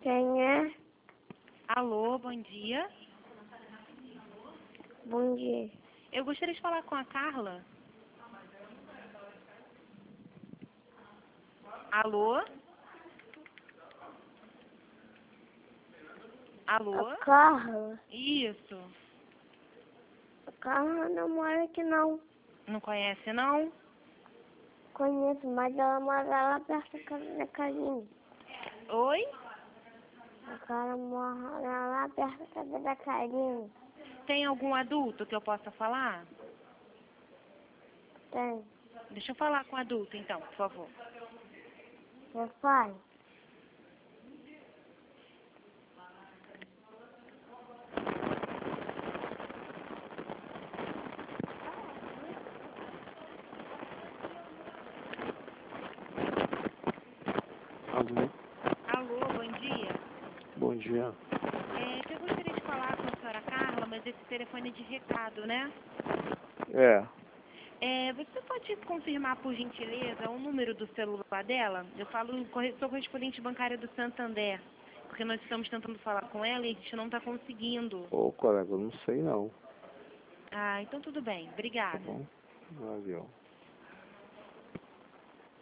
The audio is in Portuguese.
Quem é? Alô, bom dia. Bom dia. Eu gostaria de falar com a Carla. Alô? Alô? A Carla? Isso. A Carla não mora aqui não. Não conhece, não? Conheço, mas ela mora lá perto da casa da Karine. Oi? A Carla mora lá perto da casa da Karine. Tem algum adulto que eu possa falar? Tem. Deixa eu falar com o adulto, então, por favor. Meu pai? Alô, Alô, bom dia. bom dia. Eu gostaria de falar com a senhora Carla, mas esse telefone é de recado, né? Você pode confirmar, por gentileza, o número do celular dela? Eu sou correspondente bancária do Santander, porque nós estamos tentando falar com ela e a gente não está conseguindo. Ô, colega, eu não sei não, Ah, então tudo bem. tá Obrigada. bom? Valeu.